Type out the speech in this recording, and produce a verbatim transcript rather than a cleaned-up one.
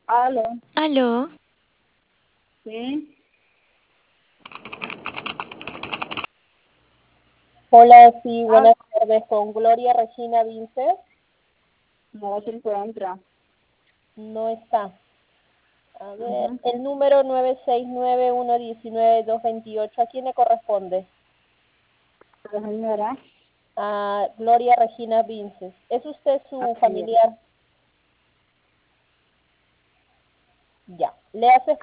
Aló, Aló, sí, Hola, sí, ah, buenas tardes. Con Gloria Regina Vince. no se encuentra. No está. A ver, Ujú. el número nueve seis nueve uno uno nueve dos dos ocho, ¿a quién le corresponde? La señora, A Gloria Regina Vinces. ¿Es usted su así es. familiar? Ya. ¿Le hace